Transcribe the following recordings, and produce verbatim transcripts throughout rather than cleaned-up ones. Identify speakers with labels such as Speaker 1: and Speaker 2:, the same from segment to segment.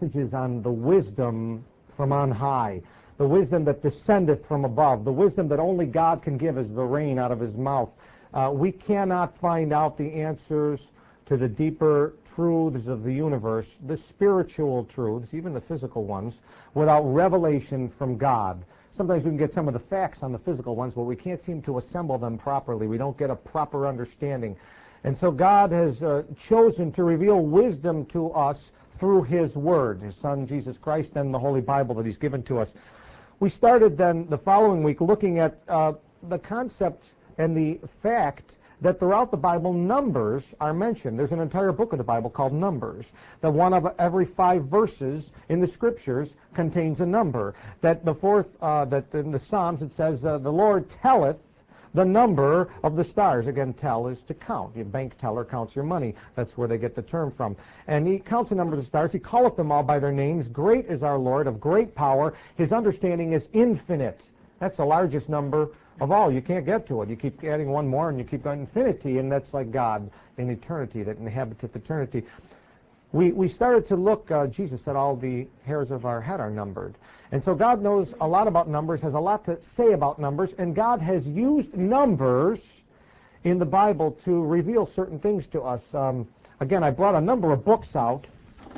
Speaker 1: messages on the wisdom from on high, the wisdom that descendeth from above, the wisdom that only God can give as the rain out of his mouth. Uh, we cannot find out the answers to the deeper truths of the universe, the spiritual truths, even the physical ones, without revelation from God. Sometimes we can get some of the facts on the physical ones, but we can't seem to assemble them properly. We don't get a proper understanding. And so God has uh, chosen to reveal wisdom to us through his Word, his Son, Jesus Christ, and the Holy Bible that he's given to us. We started then the following week looking at uh, the concept and the fact that throughout the Bible, numbers are mentioned. There's an entire book of the Bible called Numbers. That one of every five verses in the Scriptures contains a number. That the fourth, uh, that in the Psalms it says, uh, the Lord telleth the number of the stars. Again, tell is to count. Your bank teller counts your money. That's where they get the term from. And he counts the number of the stars. He calleth them all by their names. Great is our Lord, of great power. His understanding is infinite. That's the largest number of all. You can't get to it. You keep adding one more and you keep going infinity, and that's like God in eternity that inhabiteth eternity. We, we started to look, uh, Jesus said all the hairs of our head are numbered. And so God knows a lot about numbers, has a lot to say about numbers, and God has used numbers in the Bible to reveal certain things to us. Um, again, I brought a number of books out.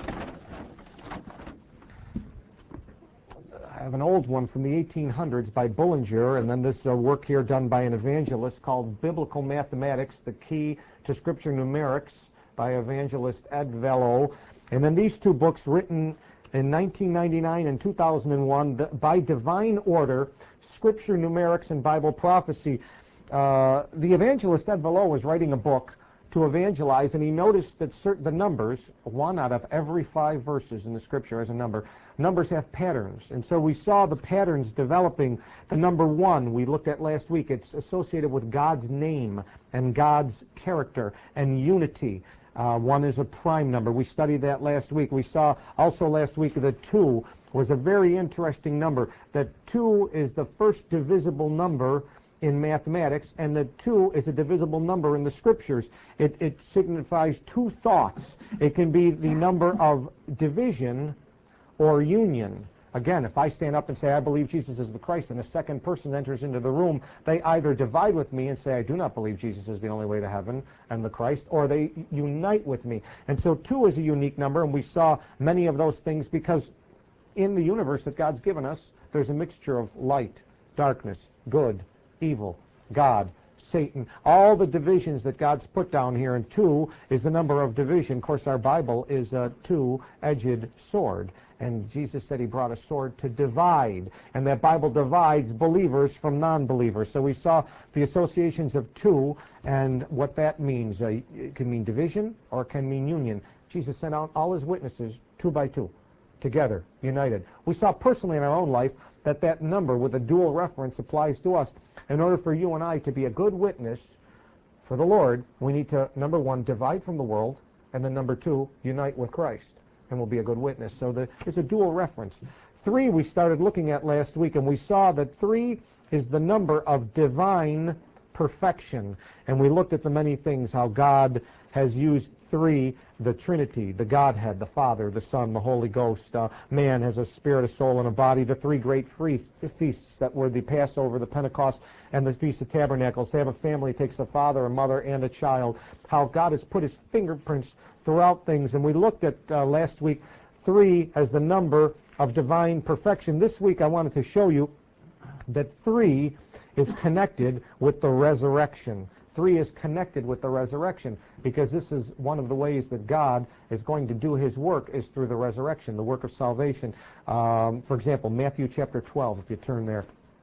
Speaker 1: I have an old one from the eighteen hundreds by Bullinger, and then this uh, work here done by an evangelist called Biblical Mathematics, The Key to Scripture Numerics by evangelist Ed Vello. And then these two books written in nineteen ninety-nine and two thousand one by Divine Order, Scripture Numerics and Bible Prophecy. Uh, the evangelist Ed Vello was writing a book to evangelize, and he noticed that certain, the numbers, one out of every five verses in the Scripture has a number. Numbers have patterns, and so we saw the patterns developing. The number one we looked at last week, it's associated with God's name and God's character and unity. Uh, one is a prime number. We studied that last week. We saw also last week that two was a very interesting number. That two is the first divisible number in mathematics, and that two is a divisible number in the Scriptures. It, it signifies two thoughts. It can be the number of division or union. Again, if I stand up and say, I believe Jesus is the Christ, and a second person enters into the room, they either divide with me and say, I do not believe Jesus is the only way to heaven and the Christ, or they unite with me. And so two is a unique number, and we saw many of those things because in the universe that God's given us, there's a mixture of light, darkness, good, evil, God, Satan, all the divisions that God's put down here, and two is the number of division. Of course, our Bible is a two-edged sword, and Jesus said he brought a sword to divide, and that Bible divides believers from non-believers. So we saw the associations of two and what that means. Uh, it can mean division or it can mean union. Jesus sent out all his witnesses two by two, together, united. We saw personally in our own life that that number with a dual reference applies to us. In order for you and I to be a good witness for the Lord, we need to, number one, divide from the world, and then number two, unite with Christ, and we'll be a good witness. So the, it's a dual reference. Three we started looking at last week, and we saw that three is the number of divine perfection. And we looked at the many things, how God has used three, the Trinity, the Godhead, the Father, the Son, the Holy Ghost. Uh, man has a spirit, a soul, and a body. The three great feasts that were the Passover, the Pentecost, and the Feast of Tabernacles. To have a family takes a father, a mother, and a child. How God has put his fingerprints throughout things. And we looked at uh, last week three as the number of divine perfection. This week I wanted to show you that three is connected with the resurrection. Three is connected with the resurrection because this is one of the ways that God is going to do his work is through the resurrection, the work of salvation. Um, for example, Matthew chapter twelve, if you turn there.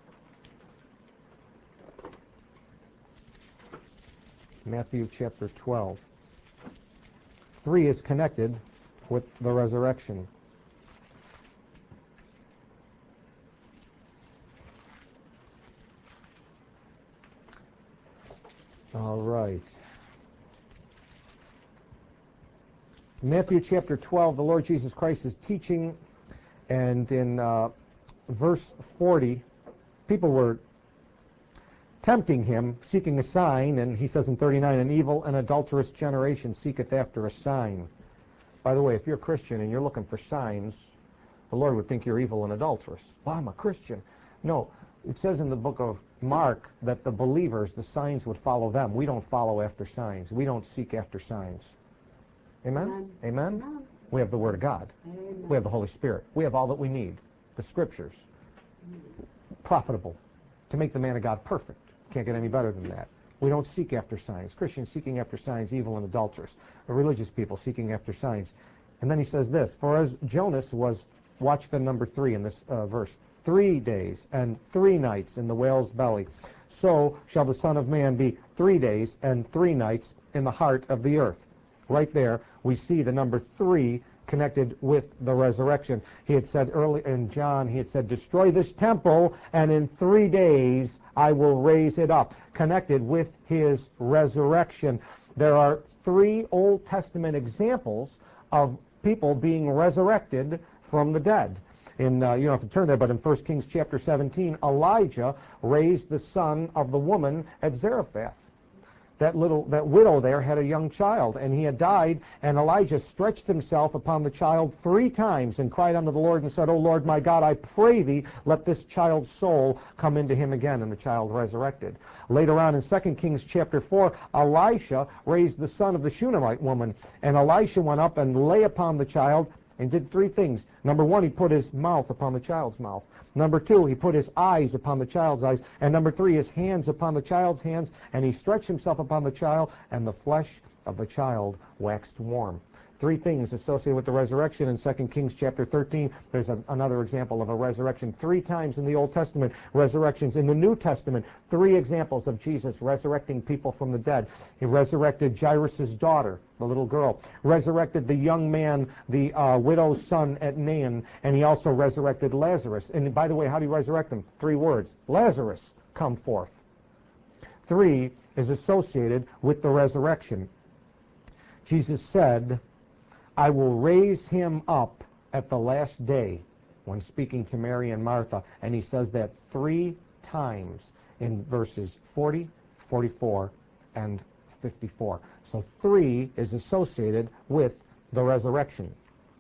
Speaker 1: Matthew chapter twelve. Three is connected with the resurrection. All right. Matthew chapter twelve, the Lord Jesus Christ is teaching, and in uh, verse forty, people were tempting him, seeking a sign, and he says in thirty-nine, an evil and adulterous generation seeketh after a sign. By the way, if you're a Christian and you're looking for signs, the Lord would think you're evil and adulterous. Well, I'm a Christian. No, it says in the book of Mark that the believers, the signs would follow them. We don't follow after signs. We don't seek after signs. Amen? Amen? Amen? Amen. We have the Word of God. Amen. We have the Holy Spirit. We have all that we need. The Scriptures. Profitable to make the man of God perfect. Can't get any better than that. We don't seek after signs. Christians seeking after signs, evil and adulterous. Religious people seeking after signs. And then he says this, for as Jonas was, watch the number three in this uh, verse, three days and three nights in the whale's belly, so shall the Son of Man be three days and three nights in the heart of the earth. Right there, we see the number three connected with the resurrection. He had said early in John, he had said, destroy this temple, and in three days I will raise it up, connected with his resurrection. There are three Old Testament examples of people being resurrected from the dead. In, uh, you don't have to turn there, but in First Kings chapter seventeen, Elijah raised the son of the woman at Zarephath. That little, that widow there had a young child, and he had died, and Elijah stretched himself upon the child three times and cried unto the Lord and said, O Lord my God, I pray thee, let this child's soul come into him again, and the child resurrected. Later on in Second Kings chapter four, Elisha raised the son of the Shunammite woman, and Elisha went up and lay upon the child and did three things. Number one, he put his mouth upon the child's mouth. Number two, he put his eyes upon the child's eyes. And number three, his hands upon the child's hands. And he stretched himself upon the child, and the flesh of the child waxed warm. Three things associated with the resurrection in Second Kings chapter thirteen. There's a, another example of a resurrection. Three times in the Old Testament, resurrections. In the New Testament, three examples of Jesus resurrecting people from the dead. He resurrected Jairus' daughter, the little girl. Resurrected the young man, the uh, widow's son at Nain. And he also resurrected Lazarus. And by the way, how do you resurrect them? Three words. Lazarus, come forth. Three is associated with the resurrection. Jesus said, I will raise him up at the last day, when speaking to Mary and Martha. And he says that three times in verses forty, forty-four, and fifty-four. So three is associated with the resurrection.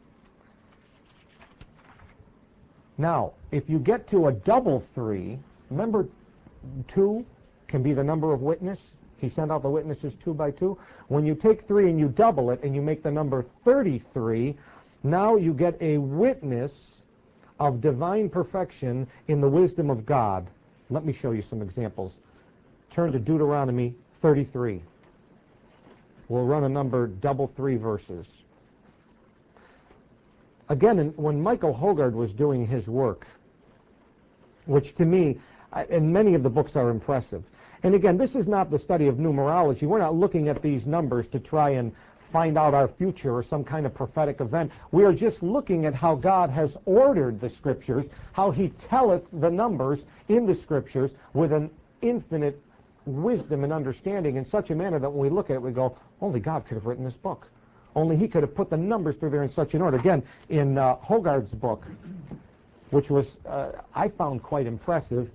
Speaker 1: Now, if you get to a double three, remember two can be the number of witness. He sent out the witnesses two by two. When you take three and you double it and you make the number thirty-three, now you get a witness of divine perfection in the wisdom of God. Let me show you some examples. Turn to Deuteronomy thirty-three. We'll run a number double three verses. Again, when Michael Hogarth was doing his work, which to me, and many of the books are impressive. And again, this is not the study of numerology. We're not looking at these numbers to try and find out our future or some kind of prophetic event. We are just looking at how God has ordered the Scriptures, how he telleth the numbers in the Scriptures with an infinite wisdom and understanding in such a manner that when we look at it, we go, only God could have written this book. Only he could have put the numbers through there in such an order. Again, in uh, Hogarth's book, which was, uh, I found quite impressive,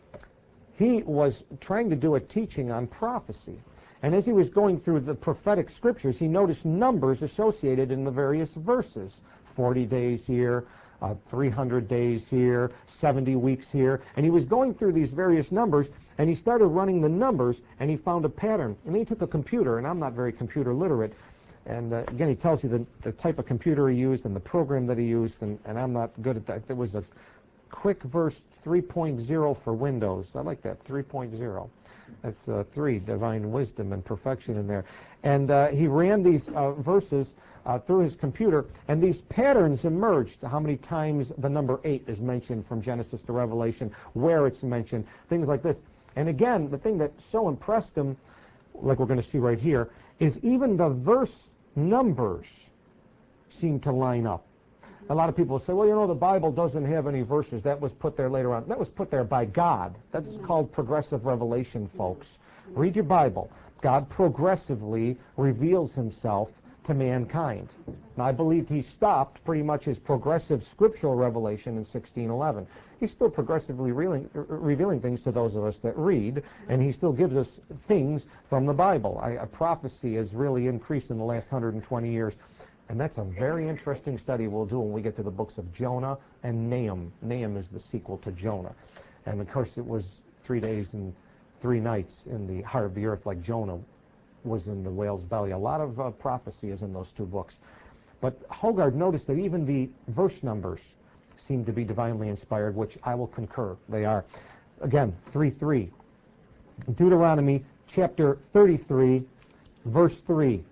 Speaker 1: he was trying to do a teaching on prophecy. And as he was going through the prophetic scriptures, he noticed numbers associated in the various verses. forty days here, uh, three hundred days here, seventy weeks here. And he was going through these various numbers, and he started running the numbers, and he found a pattern. And then he took a computer, and I'm not very computer literate. And uh, again, he tells you the, the type of computer he used and the program that he used, and, and I'm not good at that. There was a Quick Verse three point oh for Windows. I like that, three point oh. That's uh, three, divine wisdom and perfection in there. And uh, he ran these uh, verses uh, through his computer, and these patterns emerged. How many times the number eight is mentioned from Genesis to Revelation, where it's mentioned, things like this. And again, the thing that so impressed him, like we're going to see right here, is even the verse numbers seem to line up. A lot of people say, well, you know, the Bible doesn't have any verses. That was put there later on. That was put there by God. That's called progressive revelation, folks. Read your Bible. God progressively reveals himself to mankind. Now, I believe he stopped pretty much his progressive scriptural revelation in sixteen eleven. He's still progressively revealing, revealing things to those of us that read, and he still gives us things from the Bible. I, a prophecy has really increased in the last one hundred twenty years. And that's a very interesting study we'll do when we get to the books of Jonah and Nahum. Nahum is the sequel to Jonah. And of course it was three days and three nights in the heart of the earth like Jonah was in the whale's belly. A lot of uh, prophecy is in those two books. But Hogard noticed that even the verse numbers seem to be divinely inspired, which I will concur they are. Again, three three. Deuteronomy chapter thirty-three, verse three.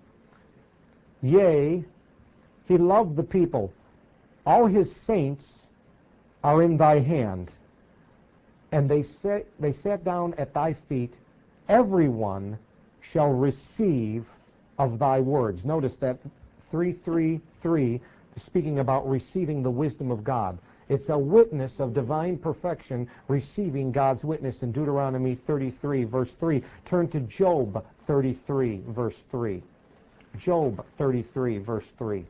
Speaker 1: Yea, he loved the people. All his saints are in thy hand. And they sat, they sat down at thy feet. Everyone shall receive of thy words. Notice that three three three, speaking about receiving the wisdom of God. It's a witness of divine perfection receiving God's witness in Deuteronomy thirty-three, verse three. Turn to Job thirty-three, verse three. Job thirty-three, verse three.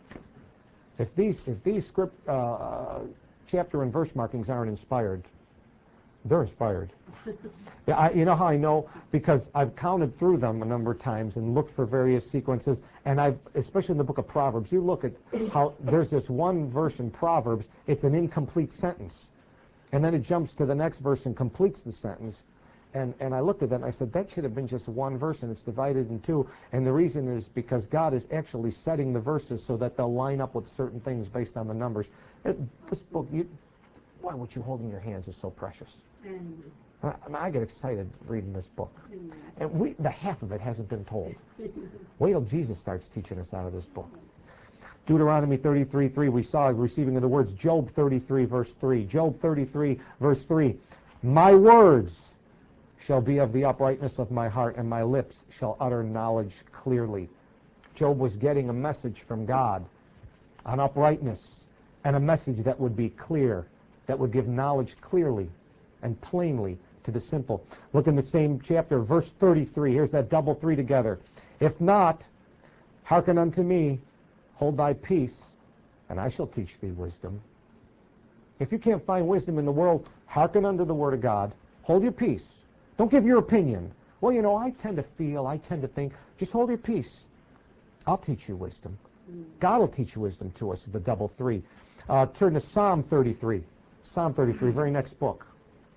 Speaker 1: If these, if these script, uh, chapter and verse markings aren't inspired, they're inspired. Yeah, I, you know how I know? Because I've counted through them a number of times and looked for various sequences, and I've, especially in the book of Proverbs, you look at how there's this one verse in Proverbs, it's an incomplete sentence. And then it jumps to the next verse and completes the sentence. And, and I looked at that and I said, that should have been just one verse, and it's divided in two. And the reason is because God is actually setting the verses so that they'll line up with certain things based on the numbers. It, this book, you, why, what you hold in your hands is so precious. Mm. I, I get excited reading this book. Mm. And we, the half of it hasn't been told. Wait till Jesus starts teaching us out of this book. Deuteronomy thirty-three three, we saw receiving of the words. Job thirty-three, verse three. Job thirty-three, verse three. My words shall be of the uprightness of my heart, and my lips shall utter knowledge clearly. Job was getting a message from God on uprightness, and a message that would be clear, that would give knowledge clearly and plainly to the simple. Look in the same chapter, verse thirty-three. Here's that double three together. If not, hearken unto me, hold thy peace, and I shall teach thee wisdom. If you can't find wisdom in the world, hearken unto the word of God. Hold your peace. Don't give your opinion. Well, you know, I tend to feel, I tend to think. Just hold your peace. I'll teach you wisdom. God will teach you wisdom to us, the double three. Uh, turn to Psalm thirty-three. Psalm thirty-three, very next book.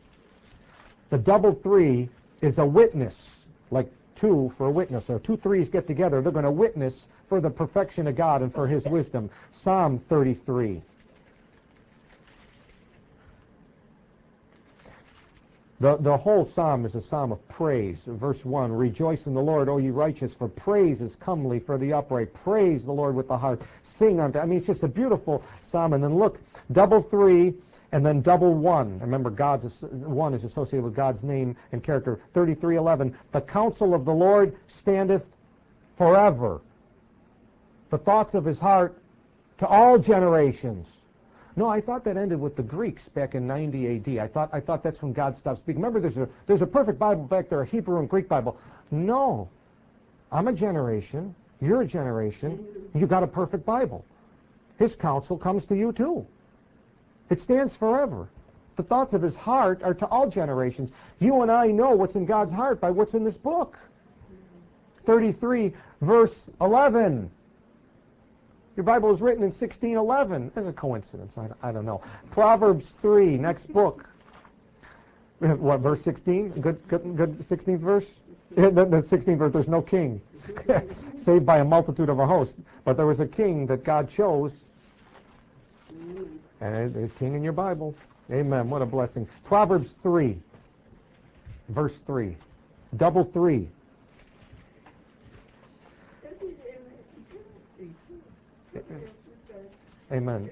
Speaker 1: The double three is a witness, like two for a witness. So two threes get together. They're going to witness for the perfection of God and for his wisdom. Psalm thirty-three. The, the whole psalm is a psalm of praise. Verse one, rejoice in the Lord, O ye righteous, for praise is comely for the upright. Praise the Lord with the heart. Sing unto, I mean, it's just a beautiful psalm. And then look, double three, and then double one. Remember, God's one is associated with God's name and character. thirty-three eleven, the counsel of the Lord standeth forever. The thoughts of his heart to all generations. No, I thought that ended with the Greeks back in ninety A D. I thought I thought that's when God stopped speaking. Remember, there's a there's a perfect Bible back there, a Hebrew and Greek Bible. No, I'm a generation. You're a generation. You got a perfect Bible. His counsel comes to you too. It stands forever. The thoughts of his heart are to all generations. You and I know what's in God's heart by what's in this book. thirty-three, verse eleven. Your Bible was written in sixteen eleven. There's a coincidence. I, I don't know. Proverbs three, next book. What, verse sixteen? Good, good, good sixteenth verse? The, the sixteenth verse, there's no king. Saved by a multitude of a host. But there was a king that God chose. And there's king in your Bible. Amen. What a blessing. Proverbs three, verse three. Double three. Amen.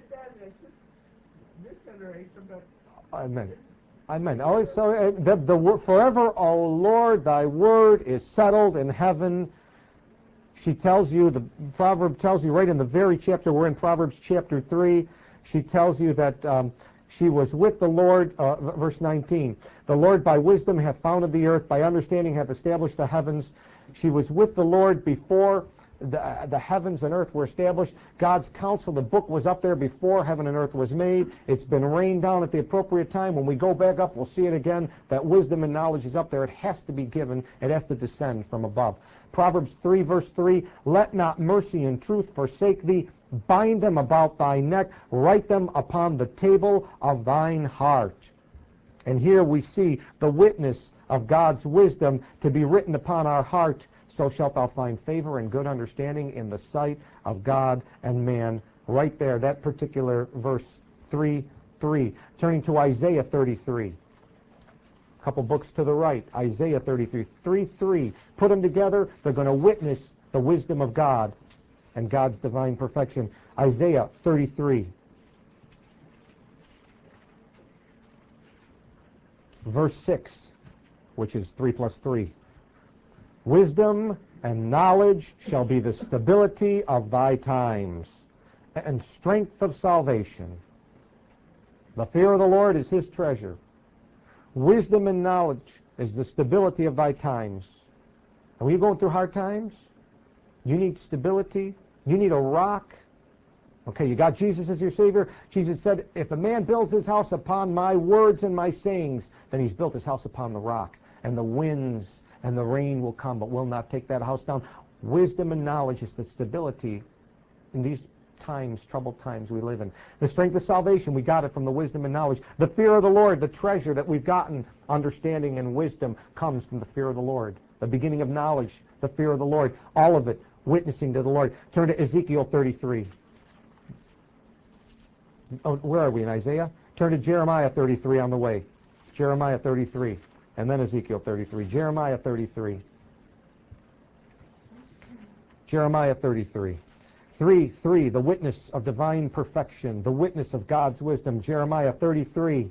Speaker 1: Amen. Amen. Oh, so uh, the, the forever, O Lord, thy word is settled in heaven. She tells you, the proverb tells you right in the very chapter, we're in Proverbs chapter three, she tells you that um, she was with the Lord, uh, verse nineteen. The Lord by wisdom hath founded the earth, by understanding hath established the heavens. She was with the Lord before the, the heavens and earth were established. God's counsel, the book was up there before heaven and earth was made. It's been rained down at the appropriate time. When we go back up, we'll see it again. That wisdom and knowledge is up there. It has to be given. It has to descend from above. Proverbs three, verse three, let not mercy and truth forsake thee. Bind them about thy neck. Write them upon the table of thine heart. And here we see the witness of God's wisdom to be written upon our heart. So shalt thou find favor and good understanding in the sight of God and man. Right there, that particular verse three three. Turning to Isaiah thirty-three. A couple books to the right. Isaiah thirty-three. three three. Put them together. They're going to witness the wisdom of God and God's divine perfection. Isaiah thirty-three. Verse six, which is three plus three. Wisdom and knowledge shall be the stability of thy times, and strength of salvation. The fear of the Lord is his treasure. Wisdom and knowledge is the stability of thy times. And when you're going through hard times, you need stability. You need a rock. Okay, you got Jesus as your Savior. Jesus said, if a man builds his house upon my words and my sayings, then he's built his house upon the rock. And the winds and the rain will come, but will not take that house down. Wisdom and knowledge is the stability in these times, troubled times we live in. The strength of salvation, we got it from the wisdom and knowledge. The fear of the Lord, the treasure that we've gotten, understanding and wisdom, comes from the fear of the Lord. The beginning of knowledge, the fear of the Lord. All of it, witnessing to the Lord. Turn to Ezekiel thirty-three. Oh, where are we, in Isaiah? Turn to Jeremiah thirty-three on the way. Jeremiah thirty-three. And then Ezekiel thirty-three. Jeremiah thirty-three. Jeremiah thirty-three. three, three, the witness of divine perfection, the witness of God's wisdom. Jeremiah thirty-three,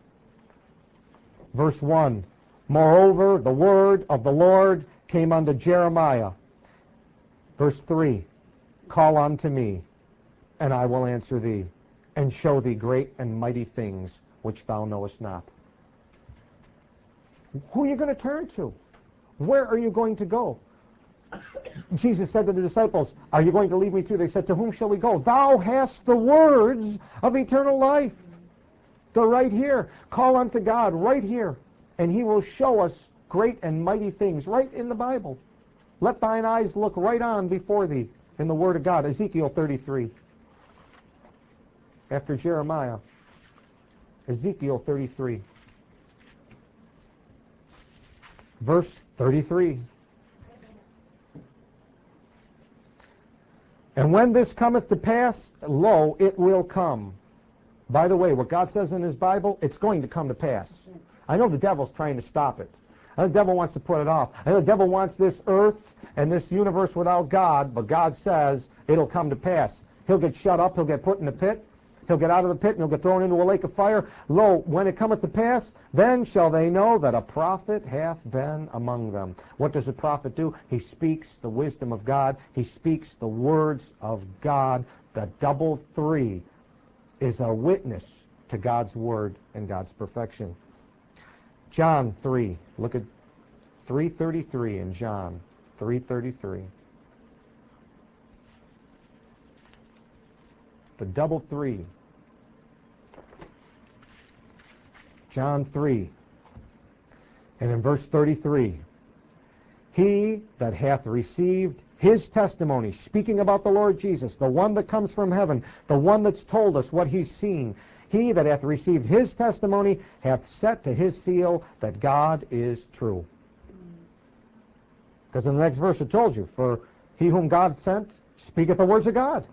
Speaker 1: verse one. Moreover, the word of the Lord came unto Jeremiah. Verse three. Call unto me, and I will answer thee, and show thee great and mighty things which thou knowest not. Who are you going to turn to? Where are you going to go? Jesus said to the disciples, are you going to leave me too? They said, to whom shall we go? Thou hast the words of eternal life. They're right here. Call unto God right here, and he will show us great and mighty things right in the Bible. Let thine eyes look right on before thee in the Word of God. Ezekiel thirty-three. After Jeremiah, Ezekiel thirty-three. Verse thirty-three. And when this cometh to pass, lo, it will come. By the way, what God says in his Bible, it's going to come to pass. I know the devil's trying to stop it. I know the devil wants to put it off. I know the devil wants this earth and this universe without God, but God says it'll come to pass. He'll get shut up, he'll get put in the pit, he'll get out of the pit, and he'll get thrown into a lake of fire. Lo, when it cometh to pass, then shall they know that a prophet hath been among them. What does a prophet do? He speaks the wisdom of God. He speaks the words of God. The double three is a witness to God's word and God's perfection. John three. Look at three thirty-three in John three thirty-three. The double three. John three. And in verse thirty-three, he that hath received his testimony, speaking about the Lord Jesus, the one that comes from heaven, the one that's told us what he's seen, he that hath received his testimony hath set to his seal that God is true. Because in the next verse it told you, for he whom God sent speaketh the words of God.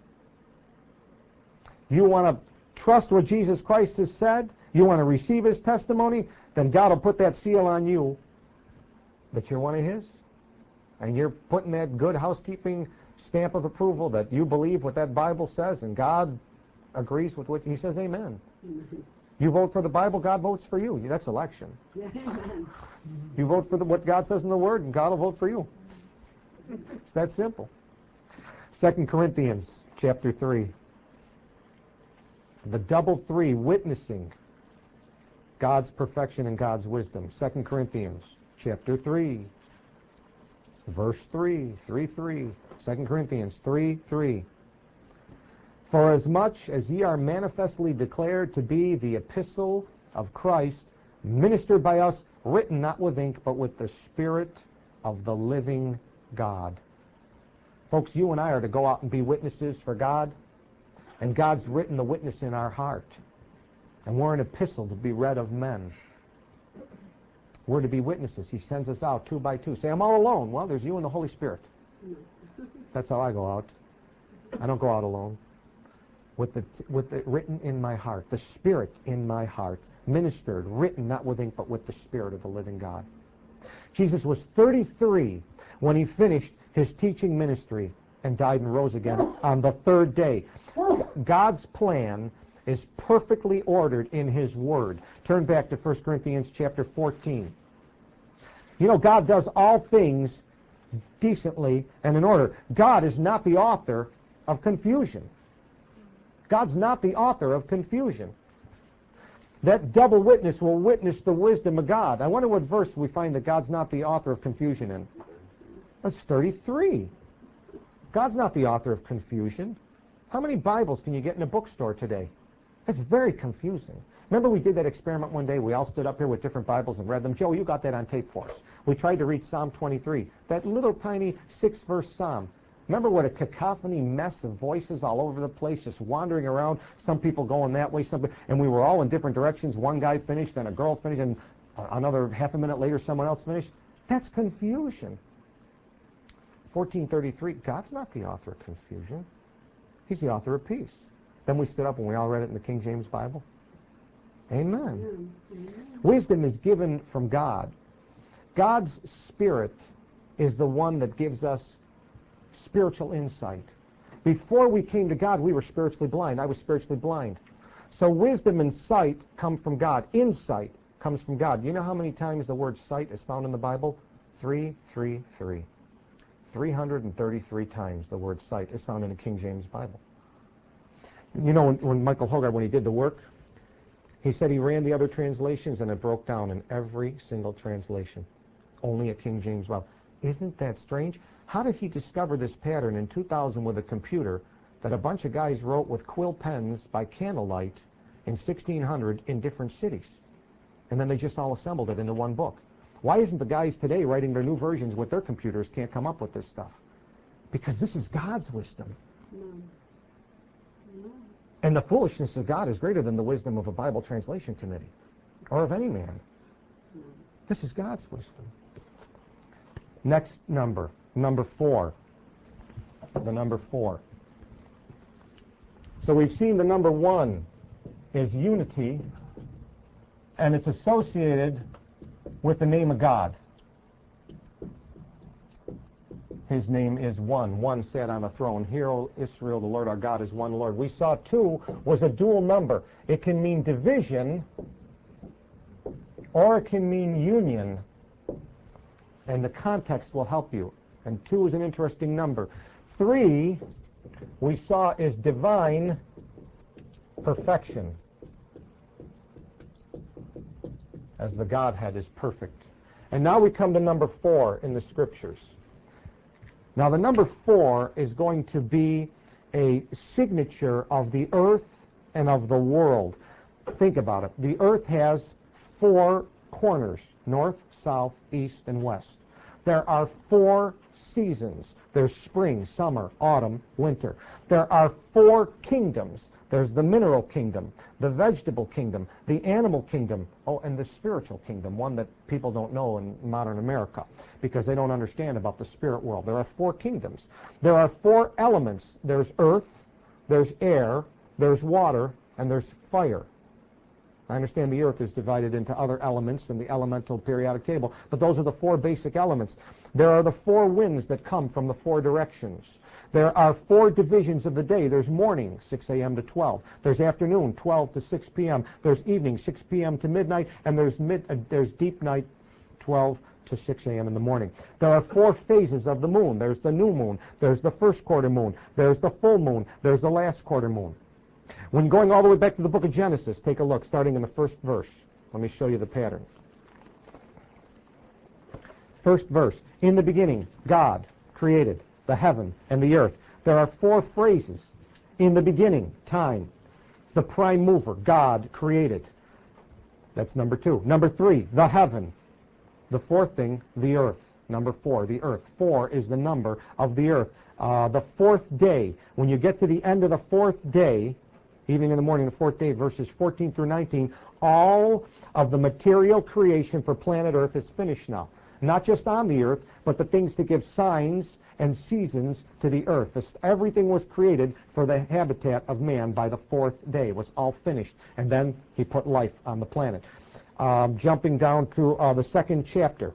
Speaker 1: You want to trust what Jesus Christ has said, you want to receive his testimony, then God will put that seal on you that you're one of his. And you're putting that good housekeeping stamp of approval that you believe what that Bible says, and God agrees with what he says, amen. Mm-hmm. You vote for the Bible, God votes for you. That's election. Yeah, you vote for the, what God says in the Word, and God will vote for you. It's that simple. Second Corinthians chapter three. The double three, witnessing God's perfection and God's wisdom. Second Corinthians chapter three. Verse three, three, three. Second Corinthians three, three. For as much as ye are manifestly declared to be the epistle of Christ, ministered by us, written not with ink, but with the Spirit of the living God. Folks, you and I are to go out and be witnesses for God, and God's written the witness in our heart. And we're an epistle to be read of men. We're to be witnesses. He sends us out two by two. Say, I'm all alone. Well, there's you and the Holy Spirit. That's how I go out. I don't go out alone. With the, with the written in my heart, the Spirit in my heart, ministered, written not with ink, but with the Spirit of the living God. Jesus was thirty-three when he finished his teaching ministry and died and rose again on the third day. God's plan is perfectly ordered in his word. Turn back to First Corinthians chapter fourteen. You know, God does all things decently and in order. God is not the author of confusion. God's not the author of confusion. That double witness will witness the wisdom of God. I wonder what verse we find that God's not the author of confusion in. That's thirty-three. God's not the author of confusion. How many Bibles can you get in a bookstore today? It's very confusing. Remember we did that experiment one day? We all stood up here with different Bibles and read them. Joe, you got that on tape for us. We tried to read Psalm twenty-three, that little tiny six-verse psalm. Remember what a cacophony mess of voices all over the place, just wandering around, some people going that way, some, and we were all in different directions. One guy finished, then a girl finished, and another half a minute later someone else finished. That's confusion. fourteen thirty-three, God's not the author of confusion. He's the author of peace. Then we stood up and we all read it in the King James Bible. Amen. Amen. Wisdom is given from God. God's Spirit is the one that gives us spiritual insight. Before we came to God, we were spiritually blind. I was spiritually blind. So wisdom and sight come from God. Insight comes from God. You know how many times the word sight is found in the Bible? Three, three, three. three hundred thirty-three times the word sight is found in the King James Bible. You know, when, when Michael Hogarth, when he did the work, he said he ran the other translations and it broke down in every single translation. Only a King James Bible. Isn't that strange? How did he discover this pattern in two thousand with a computer that a bunch of guys wrote with quill pens by candlelight in sixteen hundred in different cities? And then they just all assembled it into one book. Why isn't the guys today writing their new versions with their computers can't come up with this stuff? Because this is God's wisdom. No. No. And the foolishness of God is greater than the wisdom of a Bible translation committee or of any man. No. This is God's wisdom. Next number, number four. The number four. So we've seen the number one is unity, and it's associated with the name of God. His name is one. One sat on a throne. Hear, O Israel, the Lord our God is one Lord. We saw two was a dual number. It can mean division, or it can mean union. And the context will help you. And two is an interesting number. Three, we saw, is divine perfection, as the Godhead is perfect. And now we come to number four in the Scriptures. Now the number four is going to be a signature of the earth and of the world. Think about it. The earth has four corners: north, south, east, and west. There are four seasons. There's spring, summer, autumn, winter. There are four kingdoms. There's the mineral kingdom, the vegetable kingdom, the animal kingdom, oh, and the spiritual kingdom, one that people don't know in modern America because they don't understand about the spirit world. There are four kingdoms. There are four elements. There's earth, there's air, there's water, and there's fire. I understand the earth is divided into other elements in the elemental periodic table, but those are the four basic elements. There are the four winds that come from the four directions. There are four divisions of the day. There's morning, six a m to twelve. There's afternoon, twelve to six p m There's evening, six p m to midnight. And there's mid, uh, there's deep night, twelve to six a m in the morning. There are four phases of the moon. There's the new moon. There's the first quarter moon. There's the full moon. There's the last quarter moon. When going all the way back to the book of Genesis, take a look, starting in the first verse. Let me show you the pattern. First verse, in the beginning, God created the heaven and the earth. There are four phrases. In the beginning, time. The prime mover, God created. That's number two. Number three, the heaven. The fourth thing, the earth. Number four, the earth. Four is the number of the earth. Uh, the fourth day, when you get to the end of the fourth day, evening in the morning, the fourth day, verses fourteen through nineteen, all of the material creation for planet Earth is finished now. Not just on the earth, but the things to give signs and seasons to the earth. This, everything was created for the habitat of man by the fourth day. It was all finished. And then he put life on the planet. Um, jumping down to uh, the second chapter,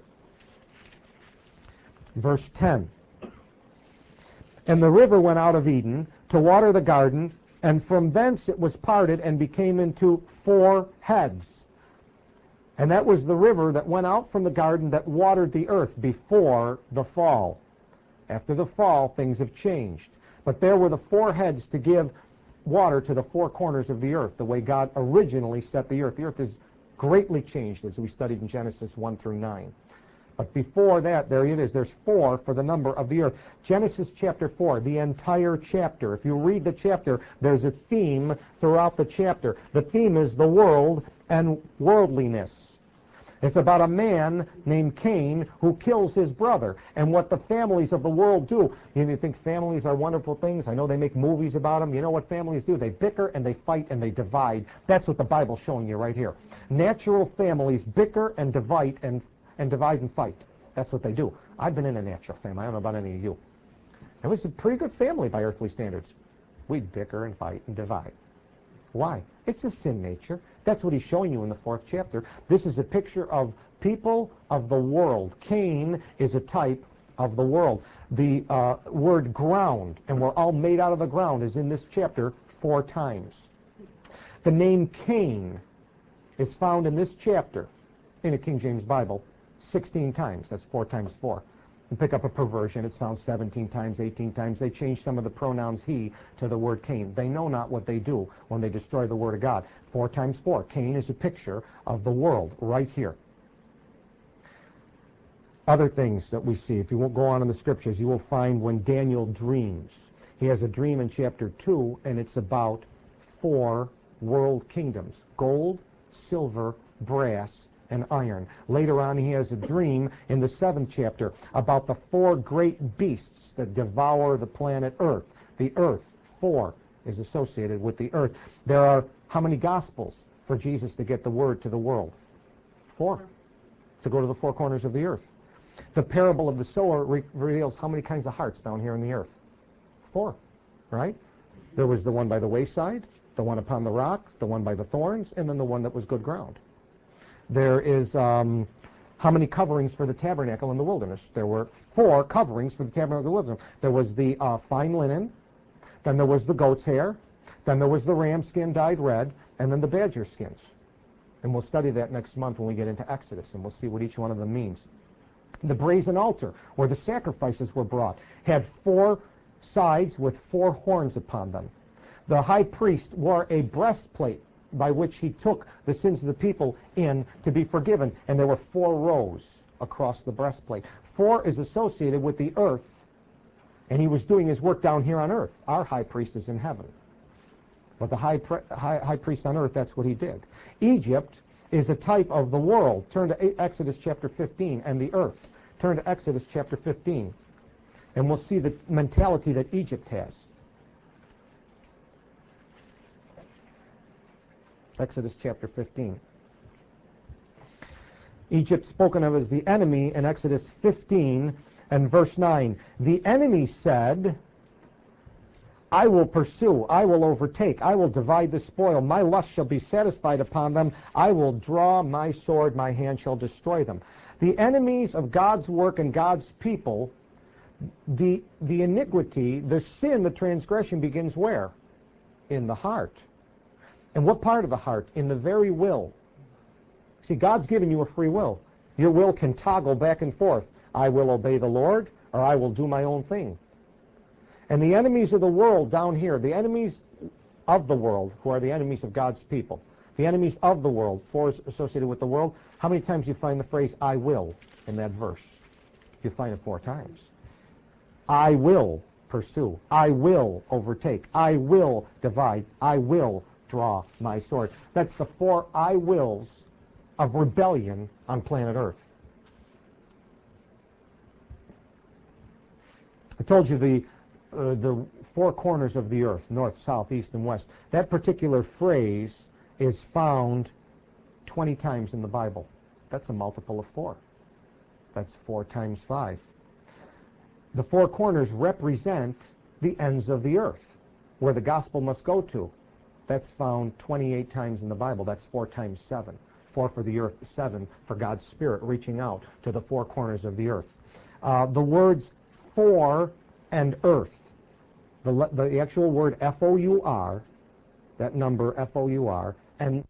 Speaker 1: verse ten. And the river went out of Eden to water the garden, and from thence it was parted and became into four heads. And that was the river that went out from the garden that watered the earth before the fall. After the fall, things have changed. But there were the four heads to give water to the four corners of the earth, the way God originally set the earth. The earth is greatly changed, as we studied in Genesis one through nine. But before that, there it is. There's four for the number of the earth. Genesis chapter four, the entire chapter. If you read the chapter, there's a theme throughout the chapter. The theme is the world and worldliness. It's about a man named Cain who kills his brother, and what the families of the world do. You think families are wonderful things? I know they make movies about them. You know what families do? They bicker and they fight and they divide. That's what the Bible's showing you right here. Natural families bicker and divide and, and divide and fight. That's what they do. I've been in a natural family. I don't know about any of you. It was a pretty good family by earthly standards. We'd bicker and fight and divide. Why? It's a sin nature. That's what he's showing you in the fourth chapter. This is a picture of people of the world. Cain is a type of the world. The uh, word ground, and we're all made out of the ground, is in this chapter four times. The name Cain is found in this chapter, in a King James Bible, sixteen times. That's four times four. And pick up a perversion, it's found seventeen times, eighteen times. They changed some of the pronouns he to the word Cain. They know not what they do when they destroy the word of God. Four times four. Cain is a picture of the world right here. Other things that we see, if you won't go on in the scriptures, you will find when Daniel dreams. He has a dream in chapter two, and it's about four world kingdoms: gold, silver, brass, and iron. Later on, he has a dream in the seventh chapter about the four great beasts that devour the planet Earth. The earth, four, is associated with the earth. There are how many gospels for Jesus to get the word to the world? Four. To go to the four corners of the earth. The parable of the sower re reveals how many kinds of hearts down here in the earth? Four, right? There was the one by the wayside, the one upon the rock, the one by the thorns, and then the one that was good ground. There is um, how many coverings for the tabernacle in the wilderness? There were four coverings for the tabernacle in the wilderness. There was the uh, fine linen, then there was the goat's hair, then there was the ram skin dyed red, and then the badger skins. And we'll study that next month when we get into Exodus, and we'll see what each one of them means. The brazen altar, where the sacrifices were brought, had four sides with four horns upon them. The high priest wore a breastplate by which he took the sins of the people in to be forgiven, and there were four rows across the breastplate. Four is associated with the earth, and he was doing his work down here on earth. Our high priest is in heaven. But the high, high, high priest on earth, that's what he did. Egypt is a type of the world. Turn to Exodus chapter fifteen, and the earth. Turn to Exodus chapter fifteen, and we'll see the mentality that Egypt has. Exodus chapter fifteen. Egypt spoken of as the enemy in Exodus fifteen and verse nine. The enemy said, I will pursue, I will overtake, I will divide the spoil, my lust shall be satisfied upon them, I will draw my sword, my hand shall destroy them. The enemies of God's work and God's people, the, the iniquity, the sin, the transgression begins where? In the heart. And what part of the heart? In the very will. See, God's given you a free will. Your will can toggle back and forth. I will obey the Lord, or I will do my own thing. And the enemies of the world down here, the enemies of the world, who are the enemies of God's people, the enemies of the world, four is associated with the world. How many times do you find the phrase, I will, in that verse? You find it four times. I will pursue. I will overtake. I will divide. I will draw my sword. That's the four I wills of rebellion on planet Earth. I told you the uh, the four corners of the earth, north, south, east, and west. That particular phrase is found twenty times in the Bible. That's a multiple of four. That's four times five. The four corners represent the ends of the earth, where the gospel must go to. That's found twenty-eight times in the Bible. That's four times seven. Four for the earth, seven for God's Spirit reaching out to the four corners of the earth. Uh, the words for and earth, the, the actual word F O U R, that number F O U R, and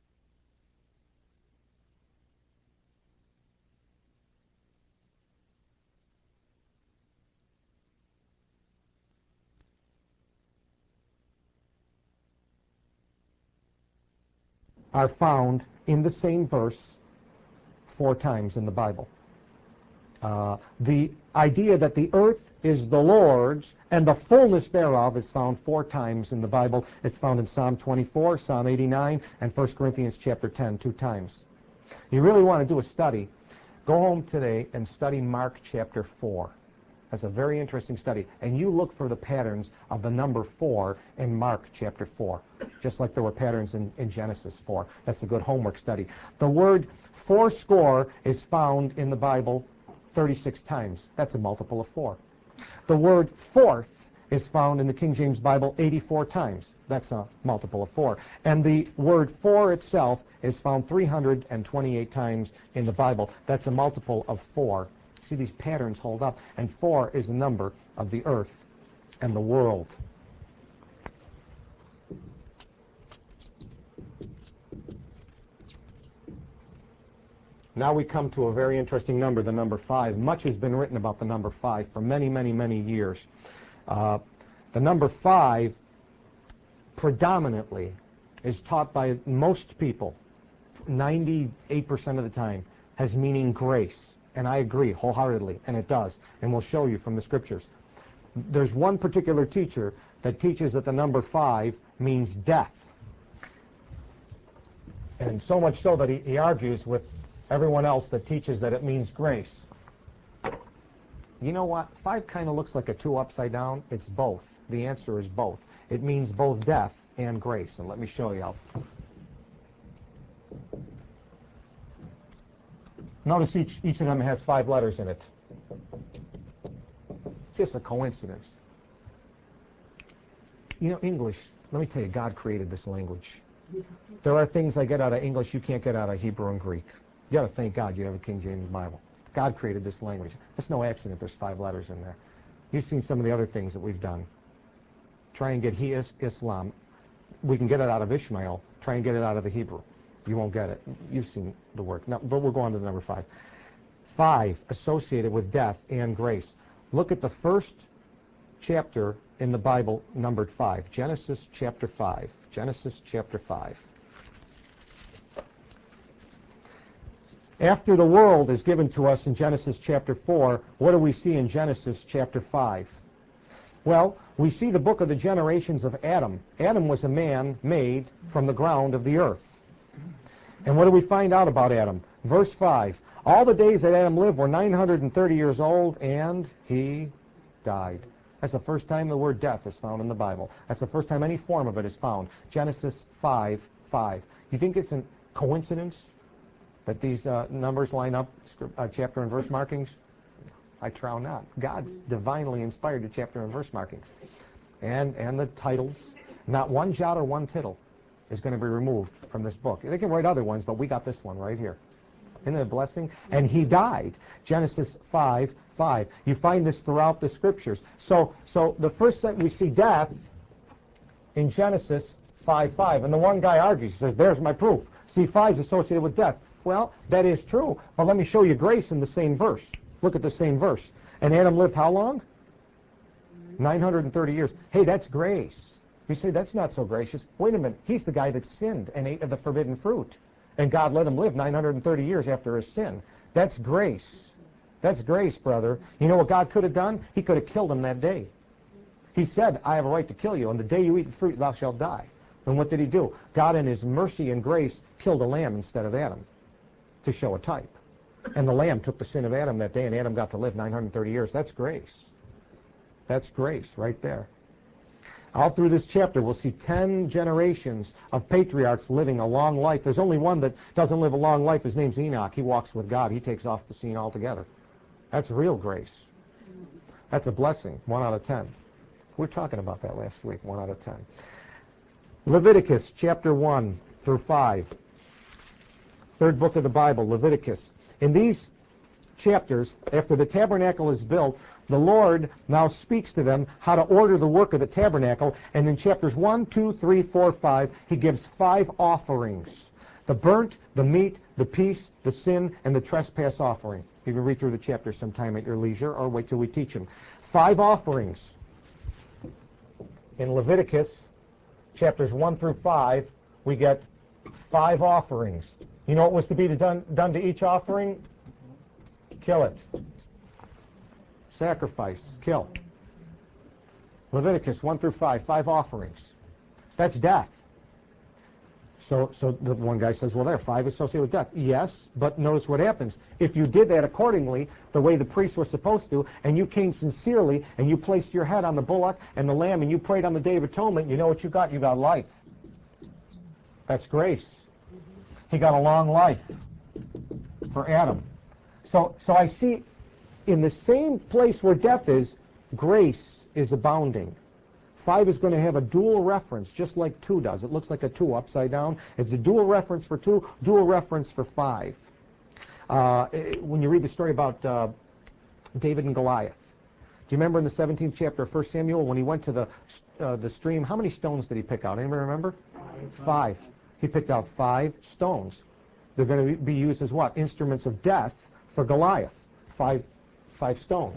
Speaker 1: are found in the same verse four times in the Bible. Uh, the idea that the earth is the Lord's and the fullness thereof is found four times in the Bible. It's found in Psalm twenty-four, Psalm eighty-nine, and First Corinthians chapter ten, two times. You really want to do a study, go home today and study Mark chapter four. That's a very interesting study. And you look for the patterns of the number four in Mark chapter four, just like there were patterns in, in Genesis four. That's a good homework study. The word fourscore is found in the Bible thirty-six times. That's a multiple of four. The word fourth is found in the King James Bible eighty-four times. That's a multiple of four. And the word for itself is found three hundred twenty-eight times in the Bible. That's a multiple of four. See, these patterns hold up. And four is a number of the earth and the world. Now we come to a very interesting number, the number five. Much has been written about the number five for many, many, many years. Uh, the number five predominantly is taught by most people, ninety-eight percent of the time, has meaning grace. And I agree wholeheartedly, and it does. And we'll show you from the scriptures. There's one particular teacher that teaches that the number five means death. And so much so that he, he argues with everyone else that teaches that it means grace. You know what? Five kind of looks like a two upside down. It's both. The answer is both. It means both death and grace. And let me show you. Notice each, each of them has five letters in it. Just a coincidence. You know, English, let me tell you, God created this language. There are things I get out of English you can't get out of Hebrew and Greek. You got to thank God you have a King James Bible. God created this language. It's no accident there's five letters in there. You've seen some of the other things that we've done. Try and get he is Islam. We can get it out of Ishmael. Try and get it out of the Hebrew. You won't get it. You've seen the work. No, but we'll go on to the number five. Five associated with death and grace. Look at the first chapter in the Bible numbered five. Genesis chapter five. Genesis chapter five. After the world is given to us in Genesis chapter four, what do we see in Genesis chapter five? Well, we see the book of the generations of Adam. Adam was a man made from the ground of the earth. And what do we find out about Adam? Verse five. All the days that Adam lived were nine hundred thirty years old, and he died. That's the first time the word death is found in the Bible. That's the first time any form of it is found. Genesis five five. You think it's a coincidence that these uh, numbers line up, uh, chapter and verse markings? I trow not. God's divinely inspired the chapter and verse markings. And, and the titles. Not one jot or one tittle is going to be removed from this book. They can write other ones, but we got this one right here. Isn't it a blessing? And he died. Genesis five five. You find this throughout the scriptures. So, so the first sentence we see death in Genesis five five. And the one guy argues, he says, there's my proof. See, five is associated with death. Well, that is true. But let me show you grace in the same verse. Look at the same verse. And Adam lived how long? nine hundred thirty years. Hey, that's grace. You say, that's not so gracious. Wait a minute. He's the guy that sinned and ate of the forbidden fruit. And God let him live nine hundred thirty years after his sin. That's grace. That's grace, brother. You know what God could have done? He could have killed him that day. He said, I have a right to kill you. On the day you eat the fruit, thou shalt die. And what did he do? God in his mercy and grace killed a lamb instead of Adam to show a type. And the lamb took the sin of Adam that day, and Adam got to live nine hundred thirty years. That's grace. That's grace right there. All through this chapter, we'll see ten generations of patriarchs living a long life. There's only one that doesn't live a long life. His name's Enoch. He walks with God. He takes off the scene altogether. That's real grace. That's a blessing, one out of ten. We were talking about that last week, one out of ten. Leviticus chapter one through five. Third book of the Bible, Leviticus. In these chapters, after the tabernacle is built, the Lord now speaks to them how to order the work of the tabernacle. And in chapters one, two, three, four, five, he gives five offerings. The burnt, the meat, the peace, the sin, and the trespass offering. You can read through the chapter sometime at your leisure or wait till we teach them. Five offerings. In Leviticus chapters one through five, we get five offerings. You know what was to be done, done to each offering? Kill it. Sacrifice. Kill. Leviticus one through five, five offerings. That's death. So, so the one guy says, well, there, five associated with death. Yes, but notice what happens. If you did that accordingly, the way the priest was supposed to, and you came sincerely, and you placed your head on the bullock and the lamb, and you prayed on the Day of Atonement, you know what you got? You got life. That's grace. He got a long life for Adam. So, so I see in the same place where death is, grace is abounding. Five is going to have a dual reference, just like two does. It looks like a two upside down. It's a dual reference for two, dual reference for five. Uh, when you read the story about uh, David and Goliath, do you remember in the seventeenth chapter of First Samuel when he went to the uh, the stream, how many stones did he pick out? Anybody remember? Five. Five. He picked out five stones. They're going to be used as what? Instruments of death for Goliath. Five, five stones.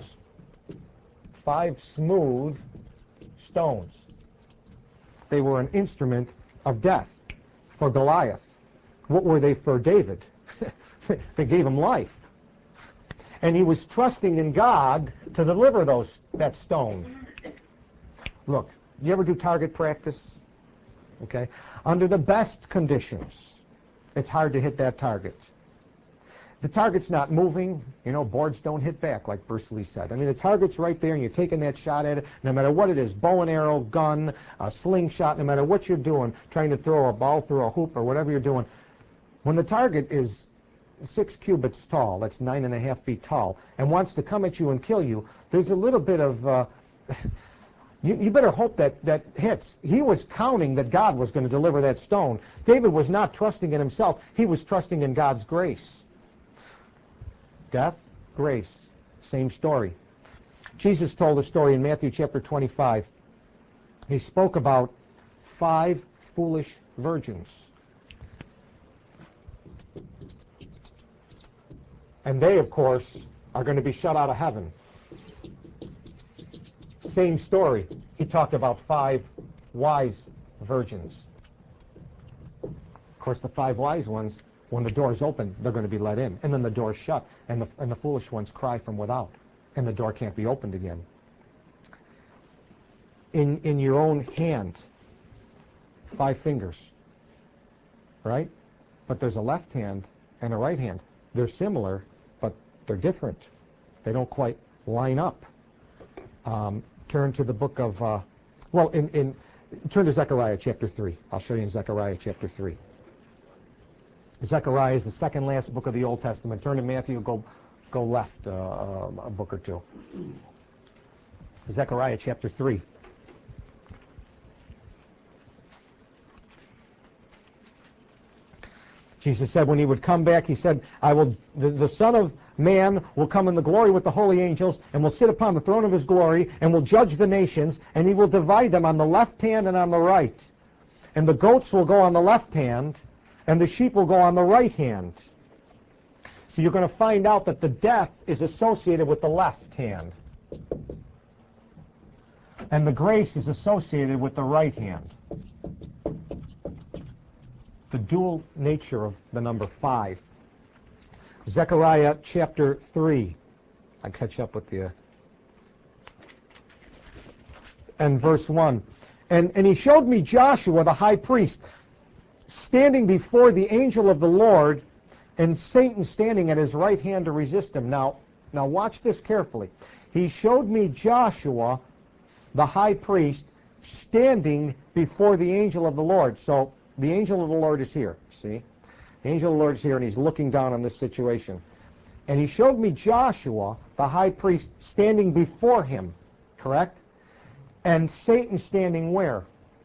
Speaker 1: Five smooth stones. They were an instrument of death for Goliath. What were they for David? They gave him life. And he was trusting in God to deliver those that stone. Look, you ever do target practice? Okay? Under the best conditions, it's hard to hit that target. The target's not moving. You know, boards don't hit back, like Bruce Lee said. I mean, the target's right there, and you're taking that shot at it, no matter what it is, bow and arrow, gun, a slingshot, no matter what you're doing, trying to throw a ball through a hoop or whatever you're doing. When the target is six cubits tall, that's nine and a half feet tall, and wants to come at you and kill you, there's a little bit of... Uh, you, you better hope that that hits. He was counting that God was going to deliver that stone. David was not trusting in himself. He was trusting in God's grace. Death, grace, same story. Jesus told a story in Matthew chapter twenty-five. He spoke about five foolish virgins. And they, of course, are going to be shut out of heaven. Same story. He talked about five wise virgins. Of course, the five wise ones, when the door's open, they're going to be let in. And then the door's shut, and the, and the foolish ones cry from without, and the door can't be opened again. In, in your own hand, five fingers, right? But there's a left hand and a right hand. They're similar, but they're different. They don't quite line up. Um, turn to the book of, uh, well, in, in turn to Zechariah chapter three. I'll show you in Zechariah chapter three. Zechariah is the second last book of the Old Testament. Turn to Matthew, go, go left uh, a book or two. Zechariah chapter three. Jesus said when he would come back, he said, I will, the, the Son of Man will come in the glory with the holy angels and will sit upon the throne of his glory and will judge the nations, and he will divide them on the left hand and on the right. And the goats will go on the left hand, and the sheep will go on the right hand. So you're going to find out that the death is associated with the left hand. And the grace is associated with the right hand. The dual nature of the number five. Zechariah chapter three. I catch up with you. And verse one. And, and he showed me Joshua, the high priest, standing before the angel of the Lord, and Satan standing at his right hand to resist him. Now, now watch this carefully. He showed me Joshua, the high priest, standing before the angel of the Lord. So the angel of the Lord is here, see? The angel of the Lord is here, and he's looking down on this situation. And he showed me Joshua, the high priest, standing before him, correct? And Satan standing where?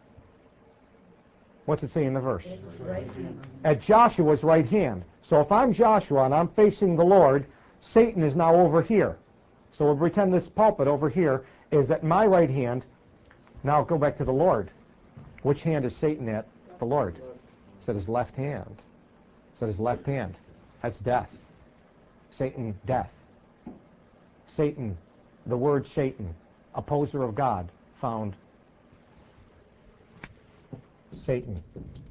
Speaker 1: What's it say in the verse?
Speaker 2: Right.
Speaker 1: At Joshua's right hand. So if I'm Joshua and I'm facing the Lord, Satan is now over here. So we'll pretend this pulpit over here is at my right hand. Now go back to the Lord. Which hand is Satan at? The Lord. It's at his left hand. It's at his left hand. That's death. Satan, death. Satan, the word Satan, opposer of God, found Satan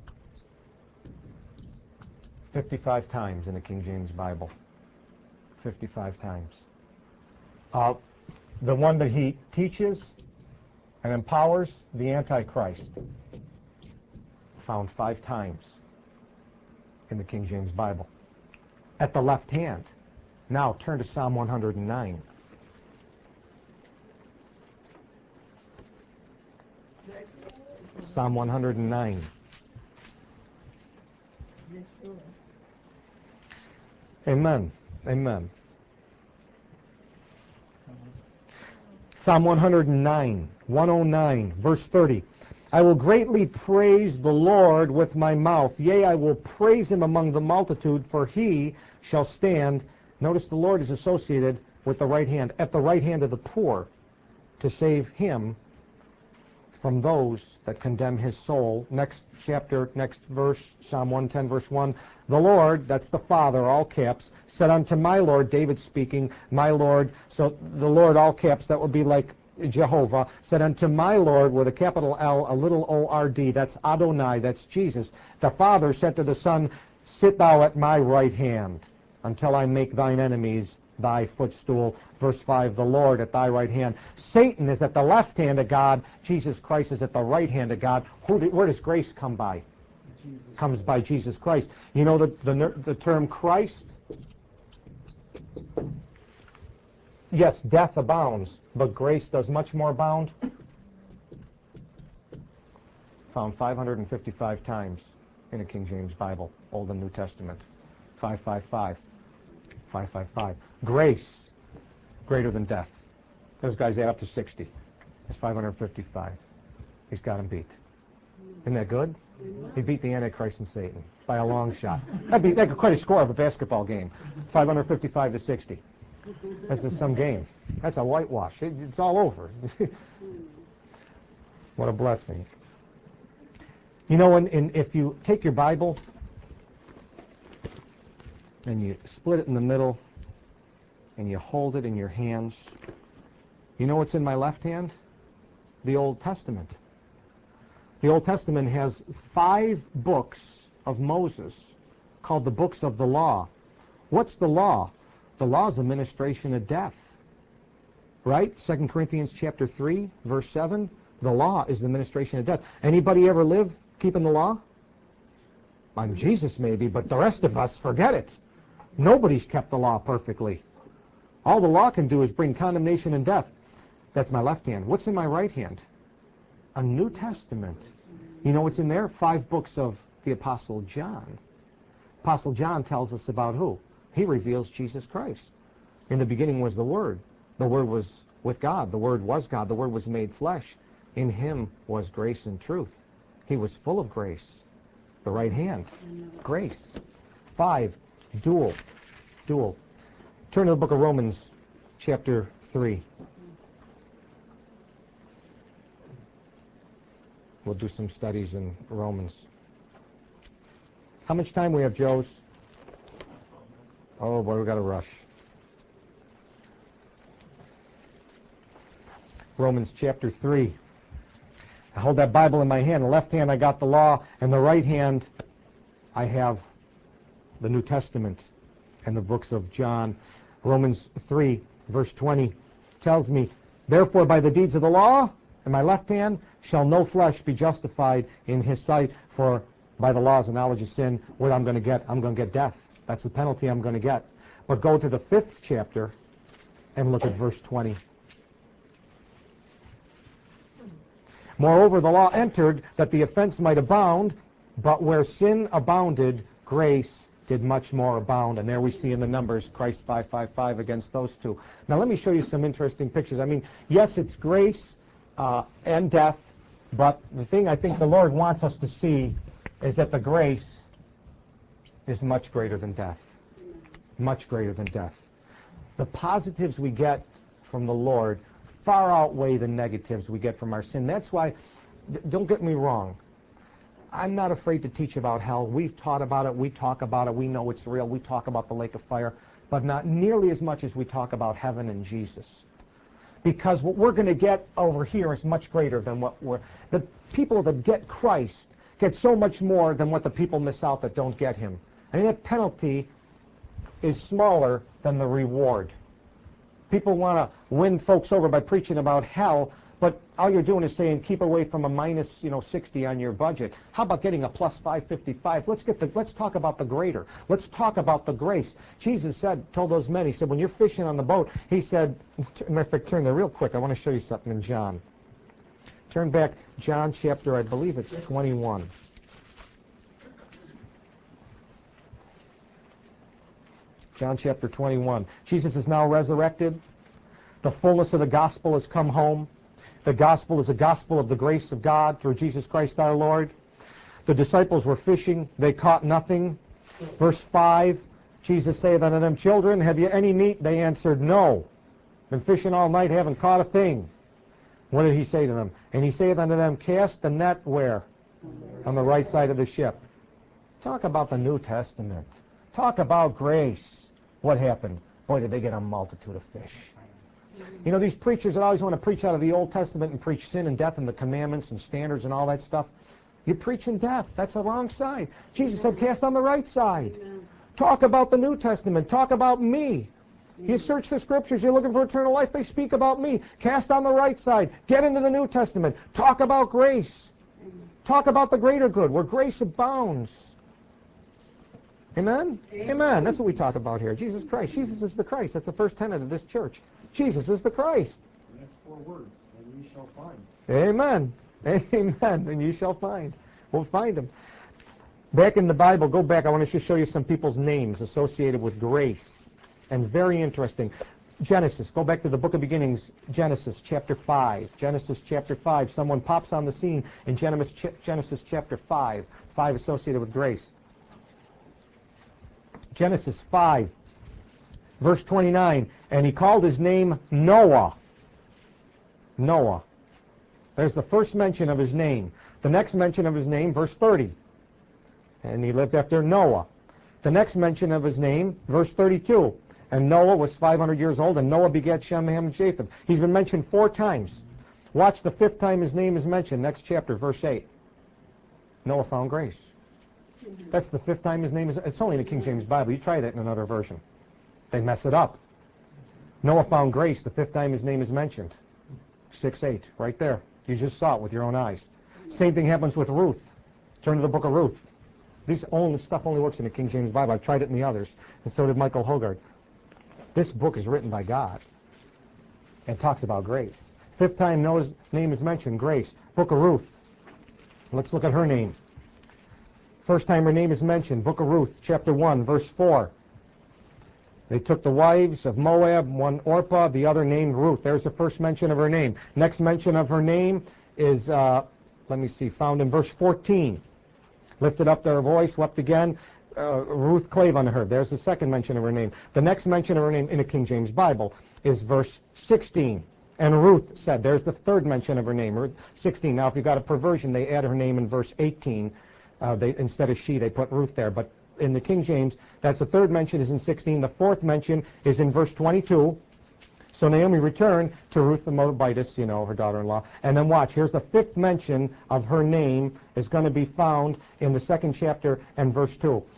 Speaker 1: fifty-five times in the King James Bible. fifty-five times. Uh, the one that he teaches and empowers, the Antichrist, found five times in the King James Bible. At the left hand. Now turn to Psalm one hundred nine. Psalm one hundred nine. Amen. Amen. Psalm one hundred nine, one oh nine, verse thirty. I will greatly praise the Lord with my mouth. Yea, I will praise him among the multitude, for he shall stand. Notice the Lord is associated with the right hand, at the right hand of the poor, to save him from those that condemn his soul. Next chapter, next verse, Psalm one ten, verse one. The Lord, that's the Father, all caps, said unto my Lord, David speaking, my Lord, so the Lord, all caps, that would be like Jehovah, said unto my Lord, with a capital L, a little O R D, that's Adonai, that's Jesus. The Father said to the Son, sit thou at my right hand, until I make thine enemies thy footstool. Verse five, the Lord at thy right hand. Satan is at the left hand of God. Jesus Christ is at the right hand of God. Who do, where does grace come by? Jesus. Comes by Jesus Christ. You know the, the, the term Christ? Yes, death abounds, but grace does much more abound. Found five hundred fifty-five times in the King James Bible, Old and New Testament. five five five. five five five. Grace greater than death. Those guys add up to sixty. That's five hundred fifty-five. He's got him beat. Isn't that good? He beat the Antichrist and Satan by a long shot. That'd be like quite a score of a basketball game. five hundred fifty-five to sixty. That's just some game. That's a whitewash. It, it's all over. What a blessing. You know, in, in, if you take your Bible and you split it in the middle and you hold it in your hands, you know what's in my left hand? The Old Testament. The Old Testament has five books of Moses called the books of the law. What's the law? The law is the ministration of death. Right? Second Corinthians chapter three, verse seven. The law is the ministration of death. Anybody ever live keeping the law? I'm Jesus maybe, but the rest of us, forget it. Nobody's kept the law perfectly. All the law can do is bring condemnation and death. That's my left hand. What's in my right hand? A New Testament. You know what's in there? Five books of the Apostle John. Apostle John tells us about who? He reveals Jesus Christ. In the beginning was the Word. The Word was with God. The Word was God. The Word was made flesh. In him was grace and truth. He was full of grace. The right hand. Grace. Five. Dual. Dual. Turn to the book of Romans, chapter three. We'll do some studies in Romans. How much time we have, Joes? Oh boy, we got to rush. Romans chapter three. I hold that Bible in my hand. The left hand I got the law, and the right hand I have the New Testament and the books of John. Romans three, Verse twenty tells me, therefore by the deeds of the law in my left hand shall no flesh be justified in his sight, for by the laws and knowledge of sin, what I'm going to get, I'm going to get death. That's the penalty I'm going to get. But go to the fifth chapter and look at verse twenty. Moreover, the law entered that the offense might abound, but where sin abounded, grace did much more abound. And there we see in the numbers Christ five five five against those two. Now let me show you some interesting pictures. I mean, yes, it's grace uh, and death, but the thing I think the Lord wants us to see is that the grace is much greater than death. Much greater than death. The positives we get from the Lord far outweigh the negatives we get from our sin. That's why, don't get me wrong, I'm not afraid to teach about hell. We've taught about it, we talk about it, we know it's real, we talk about the lake of fire, but not nearly as much as we talk about heaven and Jesus. Because what we're going to get over here is much greater than what we're... The people that get Christ get so much more than what the people miss out that don't get him. I mean, that penalty is smaller than the reward. People want to win folks over by preaching about hell, but all you're doing is saying keep away from a minus, you know, sixty on your budget. How about getting a plus five fifty-five? Let's get the, let's talk about the greater. Let's talk about the grace. Jesus said, told those men, he said, when you're fishing on the boat, he said, matter of fact, turn there real quick. I want to show you something in John. Turn back, John chapter, I believe it's twenty-one. John chapter twenty-one. Jesus is now resurrected. The fullness of the gospel has come home. The gospel is a gospel of the grace of God through Jesus Christ our Lord. The disciples were fishing. They caught nothing. Verse five, Jesus saith unto them, children, have you any meat? They answered, no. Been fishing all night, haven't caught a thing. What did he say to them? And he saith unto them, cast the net where? On the right side of the ship. Talk about the New Testament. Talk about grace. What happened? Boy, did they get a multitude of fish. You know, these preachers that always want to preach out of the Old Testament and preach sin and death and the commandments and standards and all that stuff, you're preaching death. That's the wrong side. Jesus said, cast on the right side. Amen. Talk about the New Testament. Talk about me. Amen. You search the Scriptures. You're looking for eternal life. They speak about me. Cast on the right side. Get into the New Testament. Talk about grace. Amen. Talk about the greater good, where grace abounds. Amen? Amen? Amen. That's what we talk about here. Jesus Christ. Jesus is the Christ. That's the first tenet of this church. Jesus is the Christ.
Speaker 2: And that's four words, and ye shall find.
Speaker 1: Amen. Amen. And ye shall find. We'll find them. Back in the Bible, go back. I want to just show you some people's names associated with grace. And very interesting. Genesis. Go back to the book of beginnings. Genesis chapter five. Genesis chapter five. Someone pops on the scene in Genesis, Genesis chapter five. five associated with grace. Genesis five, verse twenty-nine, and he called his name Noah. Noah. There's the first mention of his name. The next mention of his name, verse thirty, and he lived after Noah. The next mention of his name, verse thirty-two, and Noah was five hundred years old, and Noah begat Shem, Ham, and Japheth. He's been mentioned four times. Watch the fifth time his name is mentioned, next chapter, verse eight. Noah found grace. That's the fifth time his name is... It's only in the King James Bible. You try that in another version. They mess it up. Noah found grace the fifth time his name is mentioned. six eight, right there. You just saw it with your own eyes. Same thing happens with Ruth. Turn to the book of Ruth. This only, stuff only works in the King James Bible. I've tried it in the others, and so did Michael Hogarth. This book is written by God and talks about grace. Fifth time Noah's name is mentioned, grace. Book of Ruth. Let's look at her name. First time her name is mentioned, book of Ruth, chapter one, verse four. They took the wives of Moab, one Orpah, the other named Ruth. There's the first mention of her name. Next mention of her name is, uh, let me see, found in verse fourteen. Lifted up their voice, wept again. Uh, Ruth clave unto her. There's the second mention of her name. The next mention of her name in the King James Bible is verse sixteen. And Ruth said, there's the third mention of her name, Ruth sixteen. Now, if you've got a perversion, they add her name in verse eighteen. Uh, they, instead of she, they put Ruth there. But in the King James, that's the third mention is in sixteen. The fourth mention is in verse twenty-two. So Naomi returned to Ruth the Moabitess, you know, her daughter-in-law. And then watch, here's the fifth mention of her name is going to be found in the second chapter and verse two.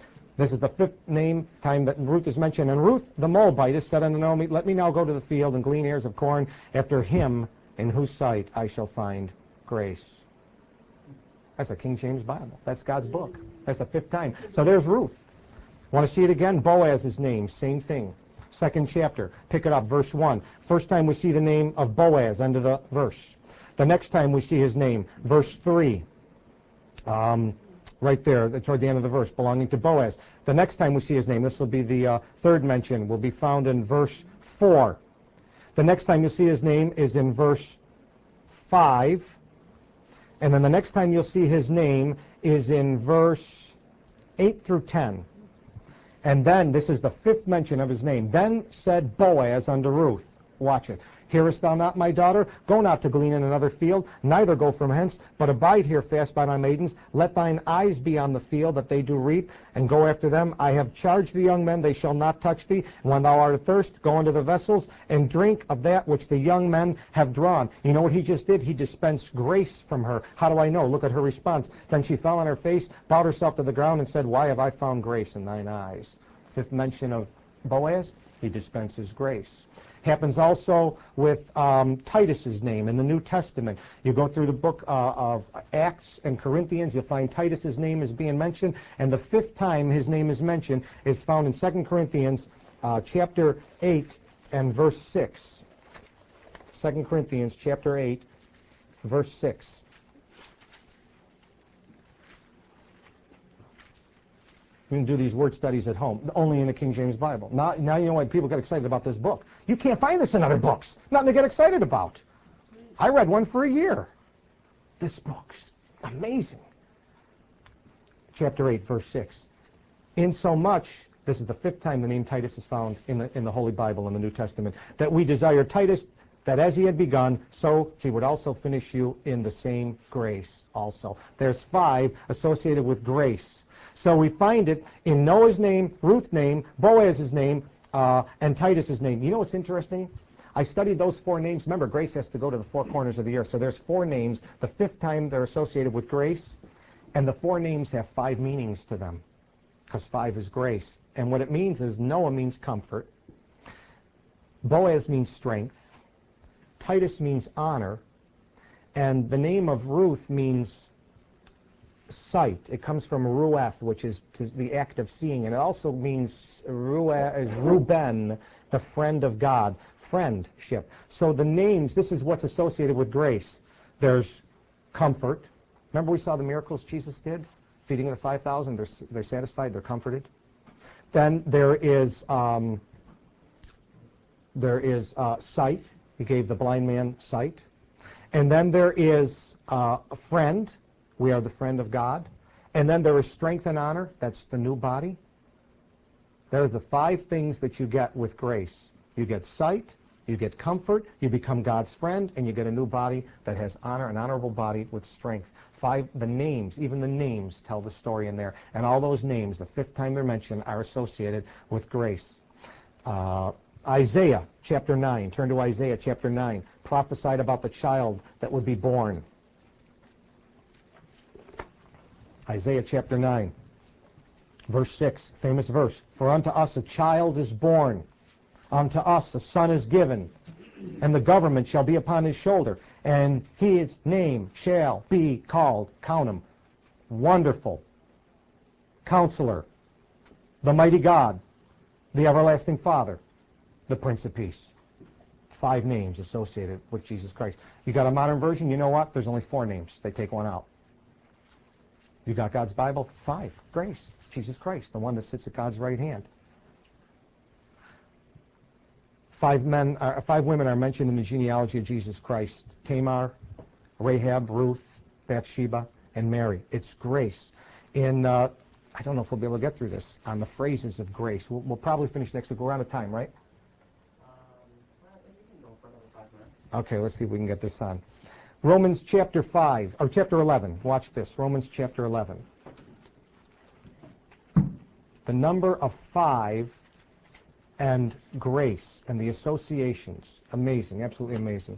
Speaker 1: This is the fifth name time that Ruth is mentioned. And Ruth the Moabitess said unto Naomi, let me now go to the field and glean ears of corn after him in whose sight I shall find grace. That's a King James Bible. That's God's book. That's the fifth time. So there's Ruth. Want to see it again? Boaz's name, same thing. Second chapter. Pick it up, verse one. First time we see the name of Boaz under the verse. The next time we see his name, verse three. Um, right there, toward the end of the verse, belonging to Boaz. The next time we see his name, this will be the uh, third mention, will be found in verse four. The next time you'll see his name is in verse five. And then the next time you'll see his name is in verse eight through ten. And then, this is the fifth mention of his name. Then said Boaz unto Ruth, watch it, hearest thou not, my daughter? Go not to glean in another field, neither go from hence, but abide here fast by my maidens. Let thine eyes be on the field, that they do reap, and go after them. I have charged the young men, they shall not touch thee. And when thou art athirst, go into the vessels, and drink of that which the young men have drawn. You know what he just did? He dispensed grace from her. How do I know? Look at her response. Then she fell on her face, bowed herself to the ground, and said, why have I found grace in thine eyes? Fifth mention of Boaz, he dispenses grace. Happens also with um, Titus's name in the New Testament. You go through the book uh, of Acts and Corinthians, you'll find Titus's name is being mentioned, and the fifth time his name is mentioned is found in Second Corinthians uh, chapter eight and verse six. Second Corinthians chapter eight, verse six. You can do these word studies at home, only in the King James Bible. Now, now you know why people get excited about this book. You can't find this in other books. Nothing to get excited about. I read one for a year. This book's amazing. Chapter eight, verse six. Insomuch, this is the fifth time the name Titus is found in the, in the Holy Bible in the New Testament, that we desire Titus, that as he had begun, so he would also finish you in the same grace also. There's five associated with grace. So we find it in Noah's name, Ruth's name, Boaz's name, uh, and Titus's name. You know what's interesting? I studied those four names. Remember, grace has to go to the four corners of the earth. So there's four names. The fifth time they're associated with grace. And the four names have five meanings to them, because five is grace. And what it means is Noah means comfort. Boaz means strength. Titus means honor. And the name of Ruth means sight. It comes from rueth, which is to the act of seeing, and it also means rueh, is Reuben, the friend of God, friendship. So the names, this is what's associated with grace. There's comfort. Remember we saw the miracles Jesus did? Feeding the five thousand, they're, they're satisfied, they're comforted. Then there is um, there is uh, sight. He gave the blind man sight. And then there is uh, a friend. We are the friend of God. And then there is strength and honor. That's the new body. There's the five things that you get with grace. You get sight, you get comfort, you become God's friend, and you get a new body that has honor, an honorable body with strength. Five, the names, even the names tell the story in there. And all those names, the fifth time they're mentioned, are associated with grace. Uh, Isaiah chapter nine. Turn to Isaiah chapter nine. Prophesied about the child that would be born. Isaiah chapter nine, verse six, famous verse. For unto us a child is born, unto us a son is given, and the government shall be upon his shoulder, and his name shall be called, count 'em, Wonderful, Counselor, the Mighty God, the Everlasting Father, the Prince of Peace. Five names associated with Jesus Christ. You got a modern version, you know what? There's only four names. They take one out. You got God's Bible? Five. Grace. Jesus Christ, the one that sits at God's right hand. Five men, uh, five women are mentioned in the genealogy of Jesus Christ. Tamar, Rahab, Ruth, Bathsheba, and Mary. It's grace. In, uh, I don't know if we'll be able to get through this, on the phrases of grace. We'll, we'll probably finish next week. We're out of time, right?
Speaker 2: Um, well, I think we can go for another five minutes.
Speaker 1: Okay, let's see if we can get this on. Romans chapter five, or chapter eleven. Watch this. Romans chapter eleven. The number of five and grace and the associations. Amazing, absolutely amazing.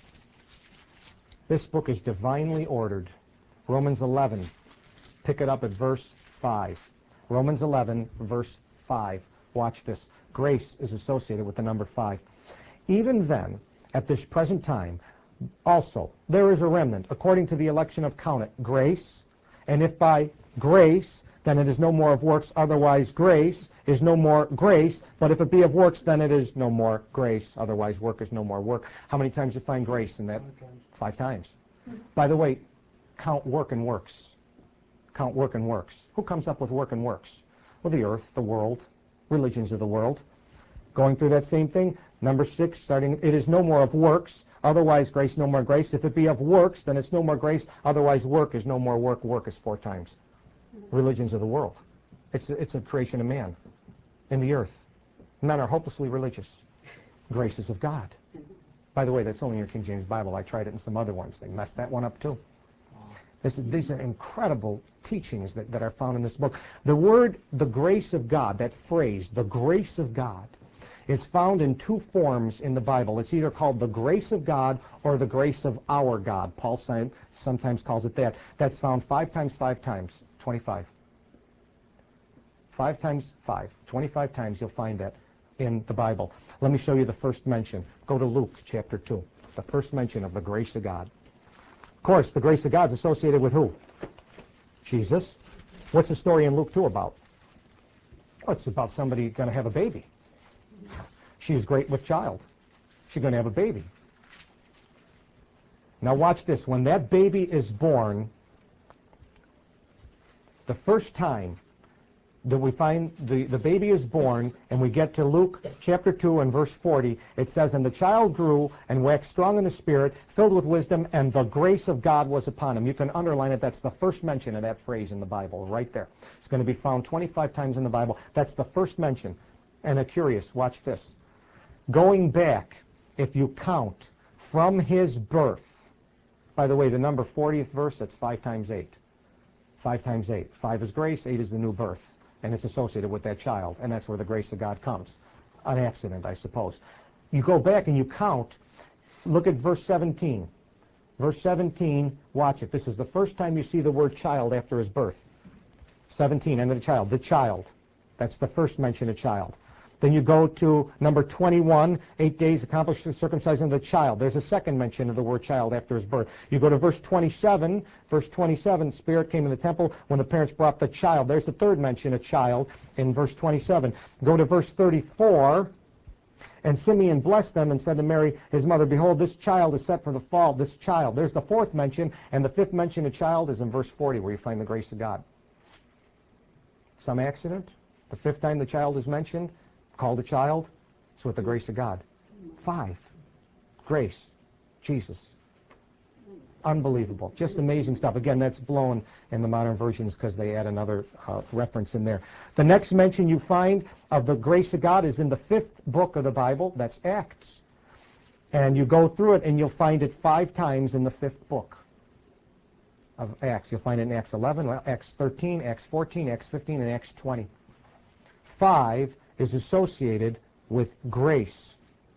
Speaker 1: This book is divinely ordered. Romans eleven. Pick it up at verse five. Romans eleven, verse five. Watch this. Grace is associated with the number five. Even then, at this present time, also, there is a remnant, according to the election of count it, grace. And if by grace, then it is no more of works, otherwise grace is no more grace. But if it be of works, then it is no more grace, otherwise work is no more work. How many times do you find grace in that? Five times. By the way, count work and works. Count work and works. Who comes up with work and works? Well, the earth, the world, religions of the world. Going through that same thing, number six, starting, it is no more of works, otherwise grace, no more grace. If it be of works, then it's no more grace, otherwise work is no more work. Work is four times. Religions of the world. It's a, it's a creation of man in the earth. Men are hopelessly religious. Grace is of God. By the way, that's only in your King James Bible. I tried it in some other ones. They messed that one up too. This is, these are incredible teachings that, that are found in this book. The word, the grace of God, that phrase, the grace of God, is found in two forms in the Bible. It's either called the grace of God or the grace of our God. Paul sometimes calls it that. That's found five times five times, twenty-five. Five times five, twenty-five times you'll find that in the Bible. Let me show you the first mention. Go to Luke chapter two. The first mention of the grace of God. Of course, the grace of God is associated with who? Jesus. What's the story in Luke two about? Oh, it's about somebody going to have a baby. She is great with child. She's going to have a baby. Now watch this. When that baby is born, the first time that we find the, the baby is born, and we get to Luke chapter two and verse forty, it says, and the child grew and waxed strong in the Spirit, filled with wisdom, and the grace of God was upon him. You can underline it. That's the first mention of that phrase in the Bible, right there. It's going to be found twenty-five times in the Bible. That's the first mention. And a curious, watch this. Going back, if you count from his birth, by the way, the number fortieth verse, that's five times eight. Five times eight. Five is grace, eight is the new birth. And it's associated with that child. And that's where the grace of God comes. An accident, I suppose. You go back and you count. Look at verse seventeen. Verse seventeen, watch it. This is the first time you see the word child after his birth. seventeen, and the child. The child. That's the first mention of child. Then you go to number twenty-one, eight days accomplished the circumcision of the child. There's a second mention of the word child after his birth. You go to verse twenty-seven, verse twenty-seven, Spirit came in the temple when the parents brought the child. There's the third mention of child in verse twenty-seven. Go to verse thirty-four, and Simeon blessed them and said to Mary, his mother, behold, this child is set for the fall, this child. There's the fourth mention, and the fifth mention of child is in verse forty, where you find the grace of God. Some accident? The fifth time the child is mentioned, called a child, it's with the grace of God. Five. Grace. Jesus. Unbelievable. Just amazing stuff. Again, that's blown in the modern versions because they add another uh, reference in there. The next mention you find of the grace of God is in the fifth book of the Bible. That's Acts. And you go through it and you'll find it five times in the fifth book of Acts. You'll find it in Acts eleven, Acts thirteen, Acts fourteen, Acts fifteen, and Acts twenty. Five is associated with grace.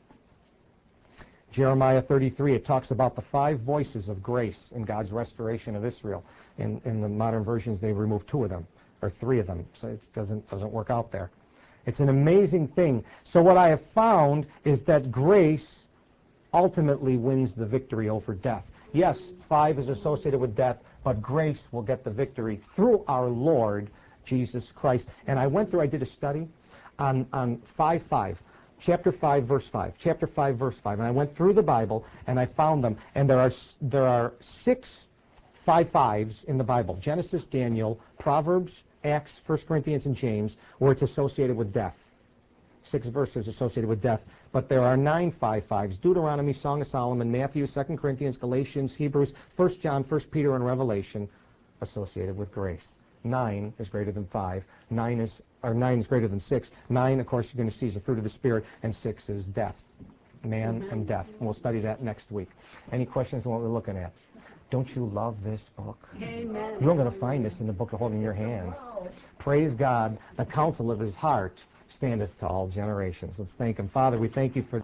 Speaker 1: Jeremiah thirty-three, it talks about the five voices of grace in God's restoration of Israel. In, in the modern versions, they remove two of them, or three of them, so it doesn't, doesn't work out there. It's an amazing thing. So what I have found is that grace ultimately wins the victory over death. Yes, five is associated with death, but grace will get the victory through our Lord Jesus Christ. And I went through, I did a study on, on five five, chapter five, verse five, chapter five, verse five, and I went through the Bible and I found them, and there are there are six five fives in the Bible: Genesis, Daniel, Proverbs, Acts, First Corinthians, and James, where it's associated with death. Six verses associated with death, but there are nine five fives: Deuteronomy, Song of Solomon, Matthew, Second Corinthians, Galatians, Hebrews, First John, First Peter, and Revelation, associated with grace. Nine is greater than five. Nine is, or nine is greater than six. Nine, of course, you're going to see is the fruit of the Spirit, and six is death, man mm-hmm. and death. And we'll study that next week. Any questions on what we're looking at? Don't you love this book?
Speaker 3: Amen.
Speaker 1: You're going to find this in the book of holding your hands. Praise God. The counsel of his heart standeth to all generations. Let's thank him. Father, we thank you for